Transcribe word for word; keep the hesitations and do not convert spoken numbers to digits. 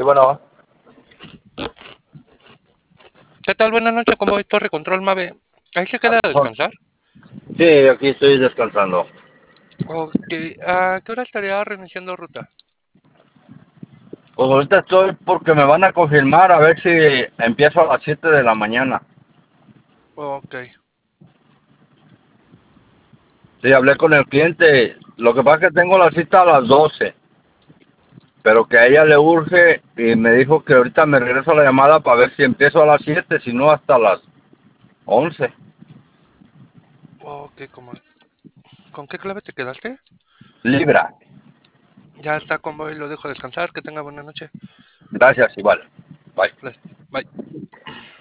Sí, bueno, ¿Qué tal? Buenas noches, ¿cómo es Torre Control Mave? ¿Ahí se a queda a tus órdenes. descansar? Sí, aquí estoy descansando. Ok, ¿a qué hora estaría reiniciando ruta? Pues ahorita estoy porque me van a confirmar a ver si empiezo a las siete de la mañana. Ok, Sí, hablé con el cliente. Lo que pasa es que tengo la cita a las doce, pero que a ella le urge y me dijo que ahorita me regreso la llamada para ver si empiezo a las siete, si no hasta las once. ok, ¿cómo? ¿Con qué clave te quedaste? Libra. Ya está, convoy, lo dejo descansar, que tenga buena noche. Gracias, igual. Bye. Gracias. Bye.